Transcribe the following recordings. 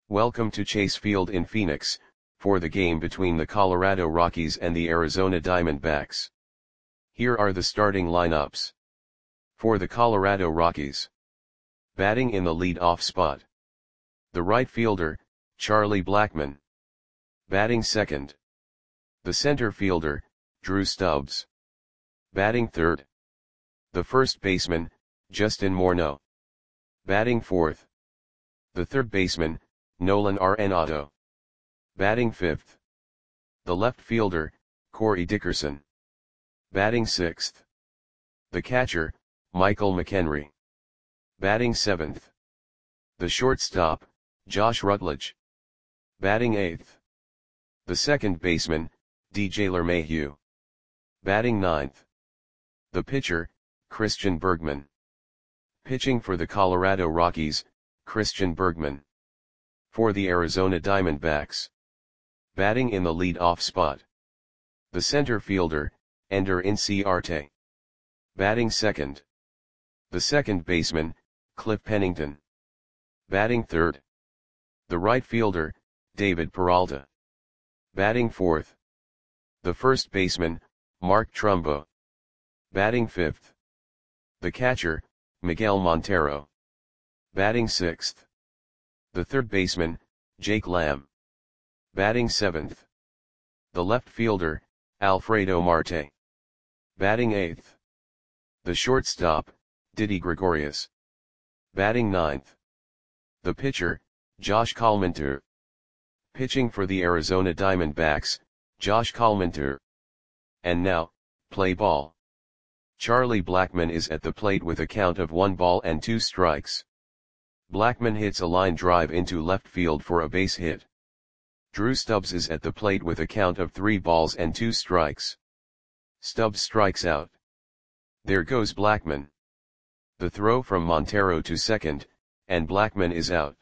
Welcome to Chase Field in Phoenix, for the game between the Colorado Rockies and the Arizona Diamondbacks. Here are the starting lineups. For the Colorado Rockies. Batting in the lead-off spot. The right fielder, Charlie Blackmon. Batting second. The center fielder, Drew Stubbs. Batting third. The first baseman, Justin Morneau. Batting fourth. The third baseman, Nolan Arenado. Batting fifth. The left fielder, Corey Dickerson. Batting sixth. The catcher, Michael McHenry. Batting seventh. The shortstop, Josh Rutledge. Batting eighth. The second baseman, DJ LeMahieu. Batting ninth. The pitcher, Christian Bergman. Pitching for the Colorado Rockies, Christian Bergman. For the Arizona Diamondbacks. Batting in the lead-off spot. The center fielder, Ender Inciarte. Batting second. The second baseman, Cliff Pennington. Batting third. The right fielder, David Peralta. Batting fourth. The first baseman, Mark Trumbo. Batting fifth. The catcher, Miguel Montero. Batting sixth. The third baseman, Jake Lamb. Batting seventh. The left fielder, Alfredo Marte. Batting eighth. The shortstop, Didi Gregorius. Batting ninth. The pitcher, Josh Collmenter. Pitching for the Arizona Diamondbacks, Josh Collmenter. And now, play ball. Charlie Blackmon is at the plate with a count of 1 ball and 2 strikes. Blackmon hits a line drive into left field for a base hit. Drew Stubbs is at the plate with a count of 3 balls and 2 strikes. Stubbs strikes out. There goes Blackmon. The throw from Montero to second, and Blackmon is out.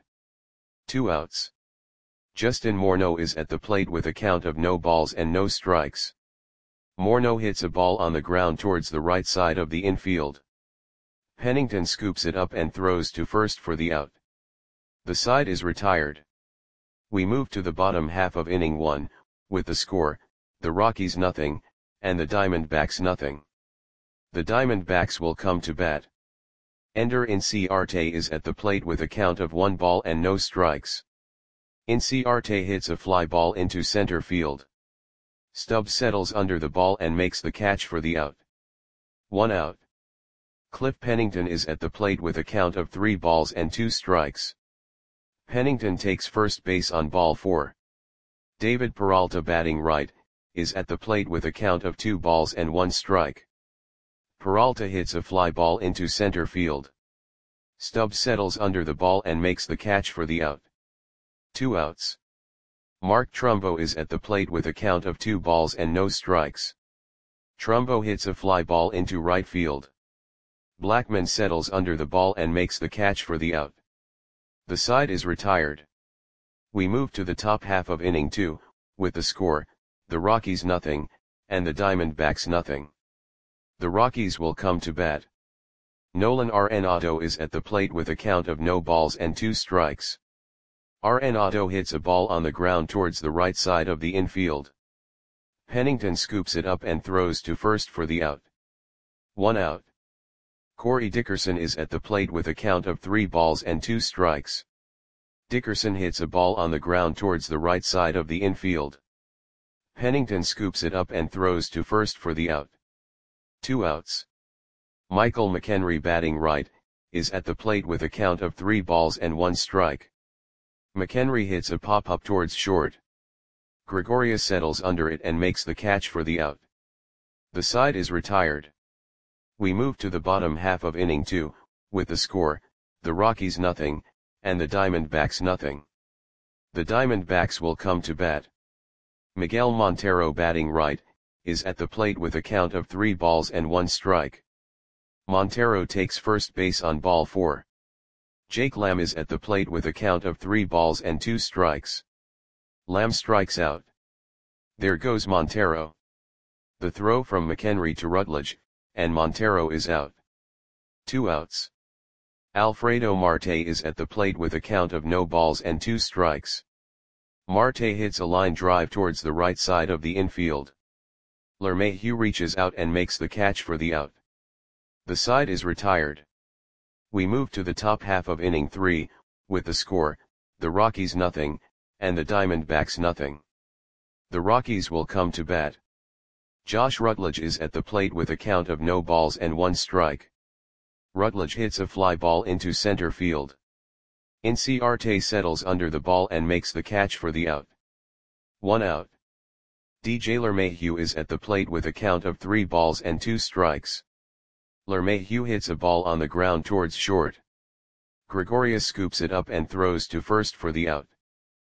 2 outs. Justin Morneau is at the plate with a count of no balls and no strikes. Morneau hits a ball on the ground towards the right side of the infield. Pennington scoops it up and throws to first for the out. The side is retired. We move to the bottom half of inning 1, with the score, the Rockies nothing, and the Diamondbacks nothing. The Diamondbacks will come to bat. Ender Inciarte is at the plate with a count of 1 ball and no strikes. Inciarte hits a fly ball into center field. Stubbs settles under the ball and makes the catch for the out. 1 out. Cliff Pennington is at the plate with a count of 3 balls and 2 strikes. Pennington takes first base on ball 4. David Peralta, batting right, is at the plate with a count of 2 balls and 1 strike. Peralta hits a fly ball into center field. Stubbs settles under the ball and makes the catch for the out. 2 outs. Mark Trumbo is at the plate with a count of 2 balls and no strikes. Trumbo hits a fly ball into right field. Blackmon settles under the ball and makes the catch for the out. The side is retired. We move to the top half of inning 2, with the score, the Rockies nothing, and the Diamondbacks nothing. The Rockies will come to bat. Nolan Arenado is at the plate with a count of no balls and 2 strikes. Arenado hits a ball on the ground towards the right side of the infield. Pennington scoops it up and throws to first for the out. 1 out. Corey Dickerson is at the plate with a count of 3 balls and 2 strikes. Dickerson hits a ball on the ground towards the right side of the infield. Pennington scoops it up and throws to first for the out. 2 outs. Michael McHenry, batting right, is at the plate with a count of 3 balls and 1 strike. McHenry hits a pop-up towards short. Gregorius settles under it and makes the catch for the out. The side is retired. We move to the bottom half of inning 2, with the score, the Rockies nothing, and the Diamondbacks nothing. The Diamondbacks will come to bat. Miguel Montero, batting right, is at the plate with a count of 3 balls and 1 strike. Montero takes first base on ball 4. Jake Lamb is at the plate with a count of 3 balls and 2 strikes. Lamb strikes out. There goes Montero. The throw from McHenry to Rutledge, and Montero is out. 2 outs. Alfredo Marte is at the plate with a count of no balls and 2 strikes. Marte hits a line drive towards the right side of the infield. LeMahieu reaches out and makes the catch for the out. The side is retired. We move to the top half of inning 3, with the score, the Rockies nothing, and the Diamondbacks nothing. The Rockies will come to bat. Josh Rutledge is at the plate with a count of no balls and 1 strike. Rutledge hits a fly ball into center field. Inciarte settles under the ball and makes the catch for the out. 1 out. DJ LeMahieu is at the plate with a count of 3 balls and 2 strikes. LeMahieu hits a ball on the ground towards short. Gregorius scoops it up and throws to first for the out.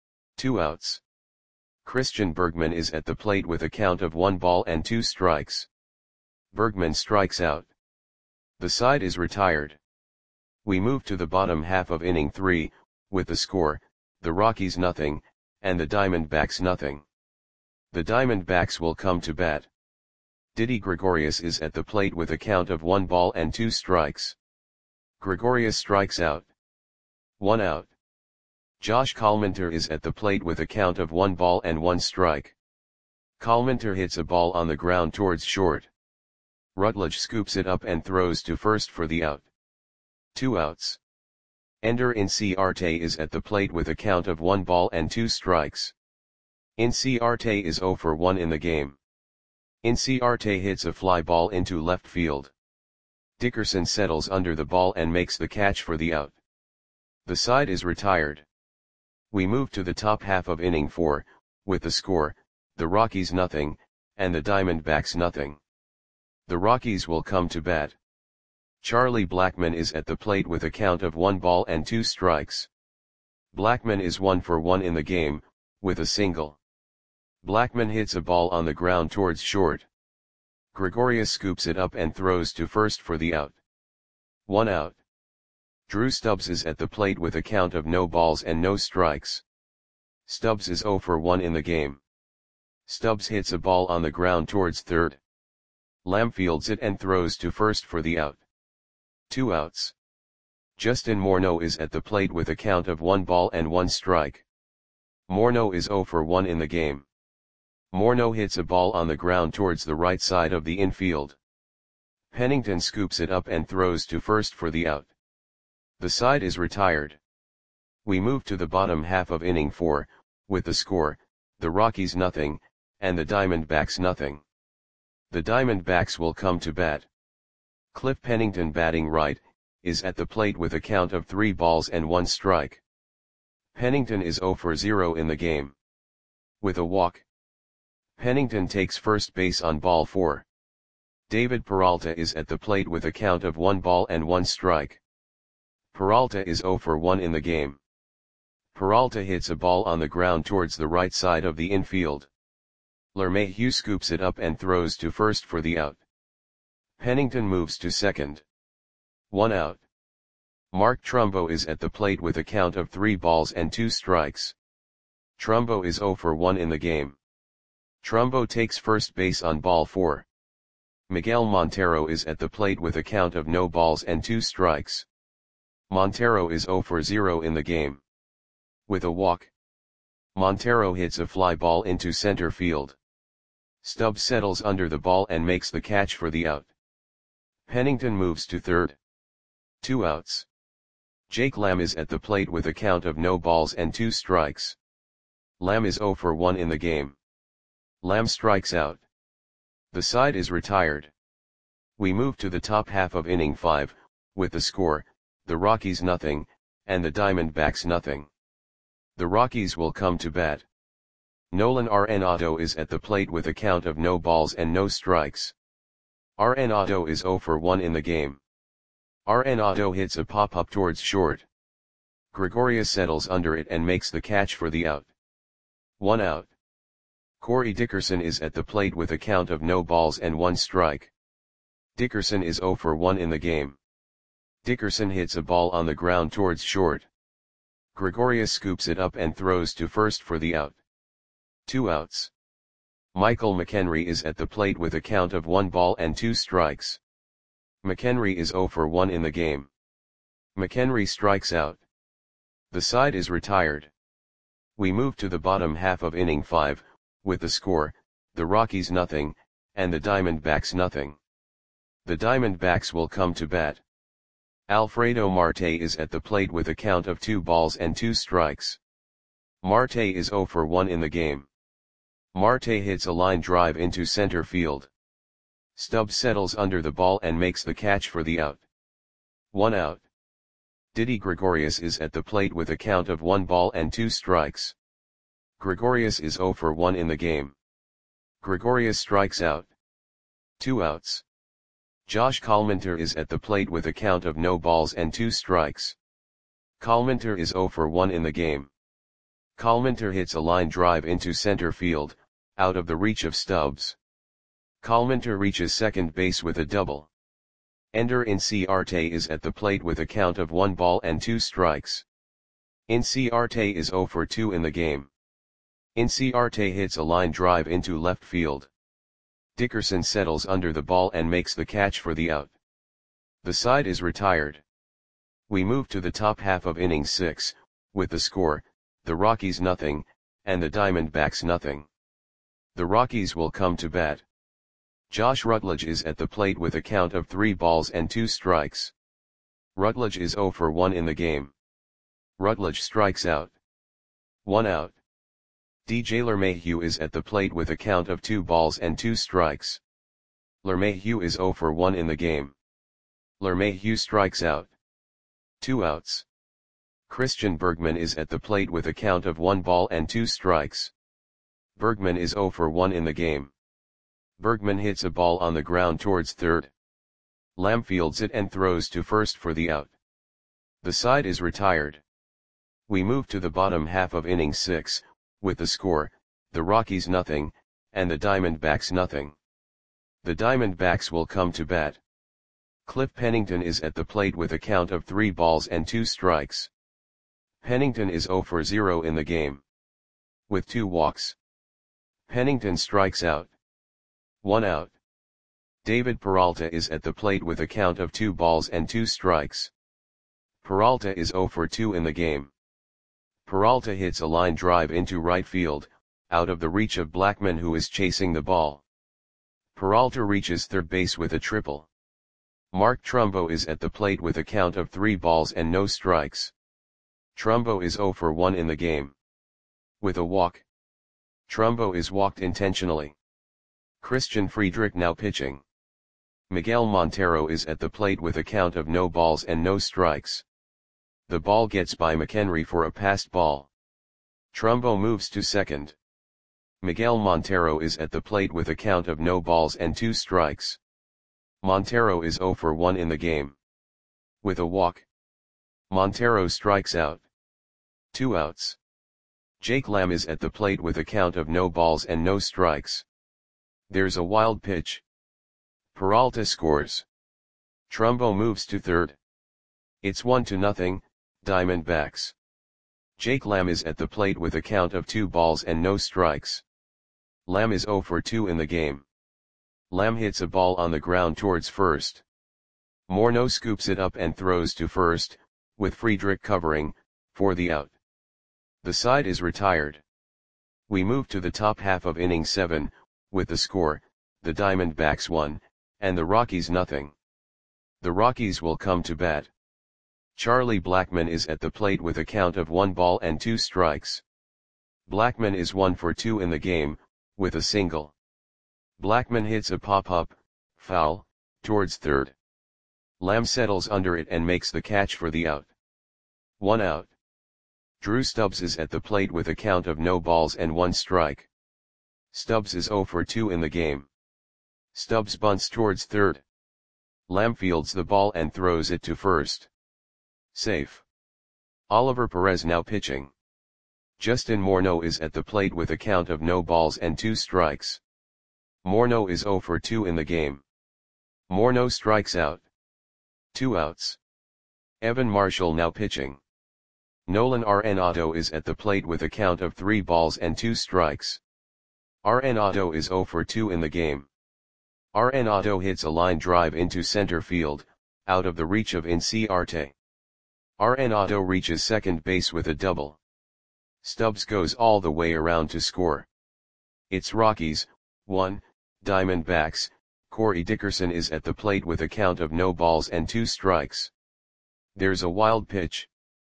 2 outs. Christian Bergman is at the plate with a count of 1 ball and 2 strikes. Bergman strikes out. The side is retired. We move to the bottom half of inning 3, with the score, the Rockies nothing, and the Diamondbacks nothing. The Diamondbacks will come to bat. Didi Gregorius is at the plate with a count of 1 ball and 2 strikes. Gregorius strikes out. 1 out. Josh Collminter is at the plate with a count of 1 ball and 1 strike. Collminter hits a ball on the ground towards short. Rutledge scoops it up and throws to first for the out. 2 outs. Ender Inciarte is at the plate with a count of 1 ball and 2 strikes. Inciarte is 0 for 1 in the game. Inciarte hits a fly ball into left field. Dickerson settles under the ball and makes the catch for the out. The side is retired. We move to the top half of inning 4, with the score, the Rockies nothing, and the Diamondbacks nothing. The Rockies will come to bat. Charlie Blackmon is at the plate with a count of 1 ball and 2 strikes. Blackmon is 1 for 1 in the game, with a single. Blackmon hits a ball on the ground towards short. Gregorius scoops it up and throws to first for the out. 1 out. Drew Stubbs is at the plate with a count of no balls and no strikes. Stubbs is 0 for 1 in the game. Stubbs hits a ball on the ground towards third. Lamb fields it and throws to first for the out. 2 outs. Justin Morneau is at the plate with a count of 1 ball and 1 strike. Morneau is 0 for 1 in the game. Morneau hits a ball on the ground towards the right side of the infield. Pennington scoops it up and throws to first for the out. The side is retired. We move to the bottom half of inning 4, with the score, the Rockies nothing, and the Diamondbacks nothing. The Diamondbacks will come to bat. Cliff Pennington, batting right, is at the plate with a count of 3 balls and 1 strike. Pennington is 0 for 0 in the game. With a walk. Pennington takes first base on ball 4. David Peralta is at the plate with a count of 1 ball and 1 strike. Peralta is 0 for 1 in the game. Peralta hits a ball on the ground towards the right side of the infield. LeMahieu scoops it up and throws to first for the out. Pennington moves to second. 1 out. Mark Trumbo is at the plate with a count of 3 balls and 2 strikes. Trumbo is 0 for 1 in the game. Trumbo takes first base on ball 4. Miguel Montero is at the plate with a count of no balls and 2 strikes. Montero is 0 for 0 in the game. With a walk. Montero hits a fly ball into center field. Stubbs settles under the ball and makes the catch for the out. Pennington moves to third. 2 outs. Jake Lamb is at the plate with a count of no balls and 2 strikes. Lamb is 0 for 1 in the game. Lamb strikes out. The side is retired. We move to the top half of inning 5, with the score, the Rockies nothing, and the Diamondbacks nothing. The Rockies will come to bat. Nolan Arenado is at the plate with a count of no balls and no strikes. Arenado is 0 for 1 in the game. Arenado hits a pop-up towards short. Gregorius settles under it and makes the catch for the out. 1 out. Corey Dickerson is at the plate with a count of no balls and 1 strike. Dickerson is 0 for 1 in the game. Dickerson hits a ball on the ground towards short. Gregorius scoops it up and throws to first for the out. 2 outs. Michael McHenry is at the plate with a count of 1 ball and 2 strikes. McHenry is 0 for 1 in the game. McHenry strikes out. The side is retired. We move to the bottom half of inning 5, with the score, the Rockies nothing, and the Diamondbacks nothing. The Diamondbacks will come to bat. Alfredo Marte is at the plate with a count of 2 balls and 2 strikes. Marte is 0 for 1 in the game. Marte hits a line drive into center field. Stubbs settles under the ball and makes the catch for the out. 1 out. Didi Gregorius is at the plate with a count of 1 ball and 2 strikes. Gregorius is 0 for 1 in the game. Gregorius strikes out. 2 outs. Josh Collmenter is at the plate with a count of no balls and 2 strikes. Collmenter is 0 for 1 in the game. Collmenter hits a line drive into center field, out of the reach of Stubbs. Collmenter reaches second base with a double. Ender Inciarte is at the plate with a count of 1 ball and 2 strikes. Inciarte is 0 for 2 in the game. Inciarte hits a line drive into left field. Dickerson settles under the ball and makes the catch for the out. The side is retired. We move to the top half of inning 6, with the score, the Rockies nothing, and the Diamondbacks nothing. The Rockies will come to bat. Josh Rutledge is at the plate with a count of 3 balls and 2 strikes. Rutledge is 0 for 1 in the game. Rutledge strikes out. 1 out. DJ LeMahieu is at the plate with a count of 2 balls and 2 strikes. LeMahieu is 0 for 1 in the game. LeMahieu strikes out. 2 outs. Christian Bergman is at the plate with a count of 1 ball and 2 strikes. Bergman is 0 for 1 in the game. Bergman hits a ball on the ground towards third. Lamb fields it and throws to first for the out. The side is retired. We move to the bottom half of inning 6, with the score, the Rockies nothing, and the Diamondbacks nothing. The Diamondbacks will come to bat. Cliff Pennington is at the plate with a count of 3 balls and 2 strikes. Pennington is 0 for 0 in the game. With 2 walks. Pennington strikes out. 1 out. David Peralta is at the plate with a count of 2 balls and 2 strikes. Peralta is 0 for 2 in the game. Peralta hits a line drive into right field, out of the reach of Blackmon who is chasing the ball. Peralta reaches third base with a triple. Mark Trumbo is at the plate with a count of 3 balls and no strikes. Trumbo is 0 for 1 in the game. With a walk. Trumbo is walked intentionally. Christian Friedrich now pitching. Miguel Montero is at the plate with a count of no balls and no strikes. The ball gets by McHenry for a passed ball. Trumbo moves to second. Miguel Montero is at the plate with a count of no balls and 2 strikes. Montero is 0 for 1 in the game. With a walk. Montero strikes out. 2 outs. Jake Lamb is at the plate with a count of no balls and no strikes. There's a wild pitch. Peralta scores. Trumbo moves to third. It's 1-0, Diamondbacks. Jake Lamb is at the plate with a count of 2 balls and no strikes. Lamb is 0 for 2 in the game. Lamb hits a ball on the ground towards first. Morneau scoops it up and throws to first, with Friedrich covering, for the out. The side is retired. We move to the top half of inning 7, with the score, the Diamondbacks 1, and the Rockies nothing. The Rockies will come to bat. Charlie Blackmon is at the plate with a count of 1 ball and 2 strikes. Blackmon is 1 for 2 in the game, with a single. Blackmon hits a pop-up, foul, towards third. Lamb settles under it and makes the catch for the out. 1 out. Drew Stubbs is at the plate with a count of no balls and 1 strike. Stubbs is 0 for 2 in the game. Stubbs bunts towards third. Lamb fields the ball and throws it to first. Safe. Oliver Perez now pitching. Justin Morneau is at the plate with a count of no balls and 2 strikes. Morneau is 0 for 2 in the game. Morneau strikes out. 2 outs. Evan Marshall now pitching. Nolan Arenado is at the plate with a count of 3 balls and 2 strikes. Arenado is 0 for 2 in the game. Arenado hits a line drive into center field, out of the reach of Inciarte. Arenado reaches second base with a double. Stubbs goes all the way around to score. It's Rockies, 1, Diamondbacks. Corey Dickerson is at the plate with a count of no balls and 2 strikes. There's a wild pitch.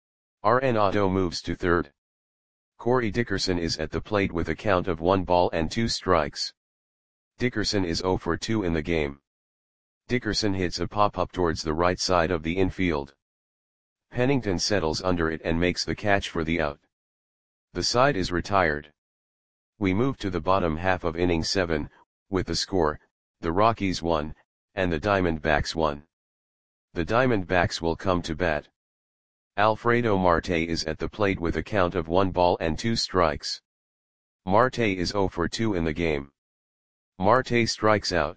Arenado moves to third. Corey Dickerson is at the plate with a count of 1 ball and 2 strikes. Dickerson is 0 for 2 in the game. Dickerson hits a pop-up towards the right side of the infield. Pennington settles under it and makes the catch for the out. The side is retired. We move to the bottom half of inning 7, with the score, the Rockies 1, and the Diamondbacks 1. The Diamondbacks will come to bat. Alfredo Marte is at the plate with a count of 1 ball and 2 strikes. Marte is 0 for 2 in the game. Marte strikes out.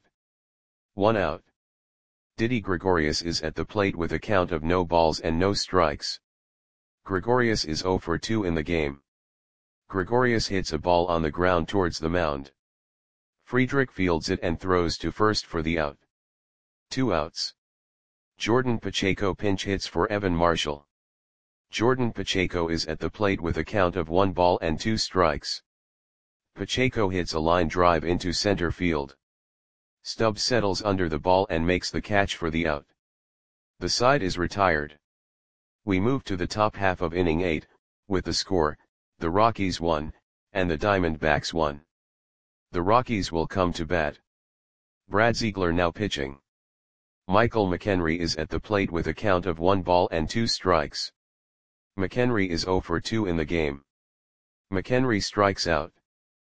1 out. Didi Gregorius is at the plate with a count of no balls and no strikes. Gregorius is 0 for 2 in the game. Gregorius hits a ball on the ground towards the mound. Friedrich fields it and throws to first for the out. 2 outs. Jordan Pacheco pinch hits for Evan Marshall. Jordan Pacheco is at the plate with a count of 1 ball and 2 strikes. Pacheco hits a line drive into center field. Stubbs settles under the ball and makes the catch for the out. The side is retired. We move to the top half of inning 8, with the score, the Rockies 1, and the Diamondbacks 1. The Rockies will come to bat. Brad Ziegler now pitching. Michael McHenry is at the plate with a count of 1 ball and 2 strikes. McHenry is 0 for 2 in the game. McHenry strikes out.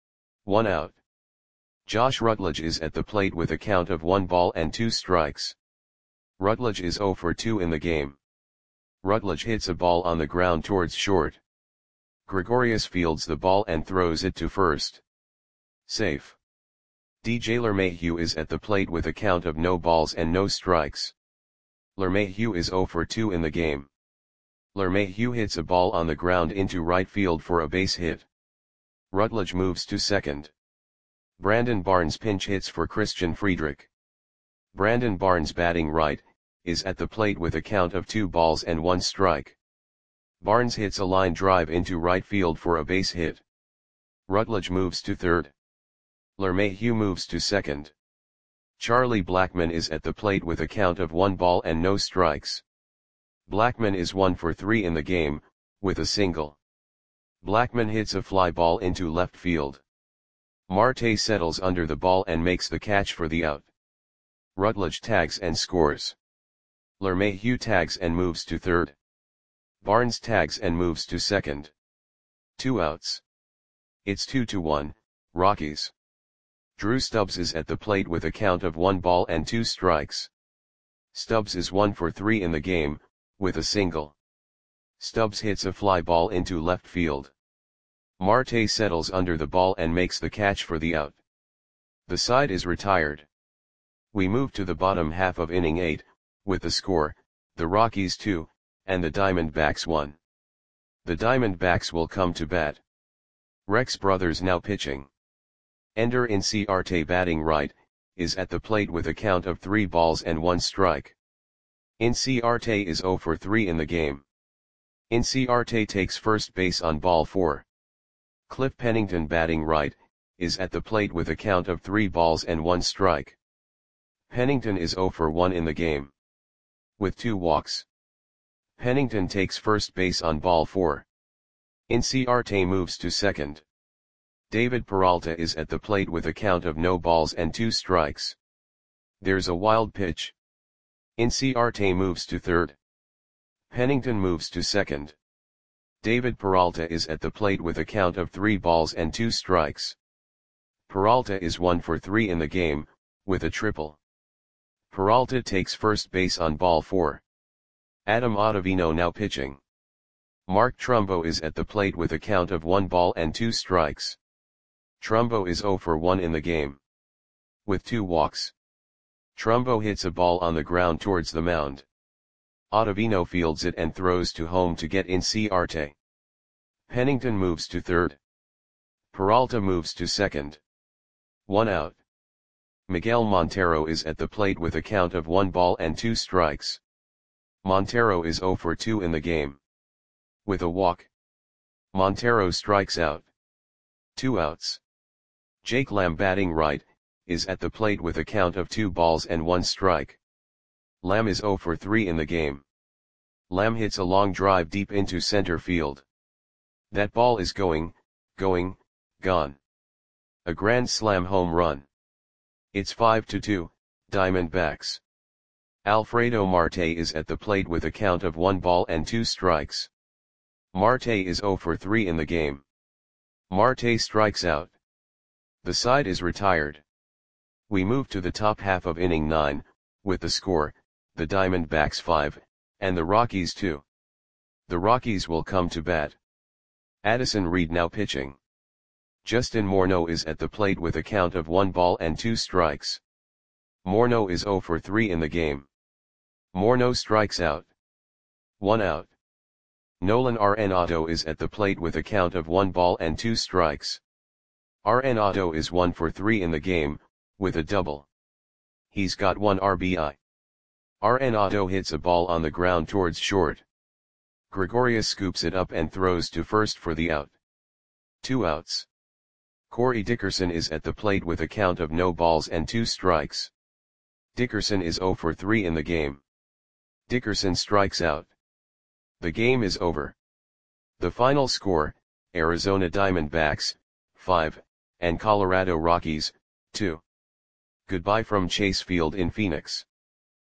1 out. Josh Rutledge is at the plate with a count of 1 ball and 2 strikes. Rutledge is 0 for 2 in the game. Rutledge hits a ball on the ground towards short. Gregorius fields the ball and throws it to first. Safe. DJ LeMahieu is at the plate with a count of no balls and no strikes. LeMahieu is 0 for 2 in the game. LeMahieu hits a ball on the ground into right field for a base hit. Rutledge moves to second. Brandon Barnes pinch hits for Christian Friedrich. Brandon Barnes, batting right, is at the plate with a count of 2 balls and 1 strike. Barnes hits a line drive into right field for a base hit. Rutledge moves to third. LeMahieu moves to second. Charlie Blackmon is at the plate with a count of 1 ball and no strikes. Blackmon is 1 for 3 in the game, with a single. Blackmon hits a fly ball into left field. Marte settles under the ball and makes the catch for the out. Rutledge tags and scores. LeMahieu tags and moves to third. Barnes tags and moves to second. 2 outs. It's 2-1, Rockies. Drew Stubbs is at the plate with a count of 1 ball and 2 strikes. Stubbs is 1 for 3 in the game, with a single. Stubbs hits a fly ball into left field. Marte settles under the ball and makes the catch for the out. The side is retired. We move to the bottom half of inning 8, with the score, the Rockies 2, and the Diamondbacks 1. The Diamondbacks will come to bat. Rex Brothers now pitching. Ender Inciarte, batting right, is at the plate with a count of 3 balls and 1 strike. Inciarte is 0 for 3 in the game. Inciarte takes first base on ball 4. Cliff Pennington, batting right, is at the plate with a count of 3 balls and 1 strike. Pennington is 0 for 1 in the game. With 2 walks. Pennington takes first base on ball 4. Inciarte moves to second. David Peralta is at the plate with a count of no balls and 2 strikes. There's a wild pitch. Inciarte moves to third. Pennington moves to second. David Peralta is at the plate with a count of 3 balls and 2 strikes. Peralta is 1 for 3 in the game, with a triple. Peralta takes first base on ball 4. Adam Ottavino now pitching. Mark Trumbo is at the plate with a count of 1 ball and 2 strikes. Trumbo is 0 for 1 in the game. With 2 walks. Trumbo hits a ball on the ground towards the mound. Ottavino fields it and throws to home to get Inciarte. Pennington moves to third. Peralta moves to second. 1 out. Miguel Montero is at the plate with a count of 1 ball and 2 strikes. Montero is 0 for 2 in the game. With a walk, Montero strikes out. 2 outs. Jake Lamb, batting right, is at the plate with a count of 2 balls and 1 strike. Lamb is 0 for 3 in the game. Lamb hits a long drive deep into center field. That ball is going, gone. A grand slam home run. It's 5-2, Diamondbacks. Alfredo Marte is at the plate with a count of 1 ball and 2 strikes. Marte is 0 for 3 in the game. Marte strikes out. The side is retired. We move to the top half of inning 9, with the score, the Diamondbacks 5, and the Rockies 2. The Rockies will come to bat. Addison Reed now pitching. Justin Morneau is at the plate with a count of 1 ball and 2 strikes. Morneau is 0 for 3 in the game. Morneau strikes out. 1 out. Nolan Arenado is at the plate with a count of 1 ball and 2 strikes. Arenado is 1 for 3 in the game, with a double. He's got 1 RBI. Arenado hits a ball on the ground towards short. Gregorius scoops it up and throws to first for the out. 2 outs. Corey Dickerson is at the plate with a count of no balls and 2 strikes. Dickerson is 0 for 3 in the game. Dickerson strikes out. The game is over. The final score, Arizona Diamondbacks, 5, and Colorado Rockies, 2. Goodbye from Chase Field in Phoenix.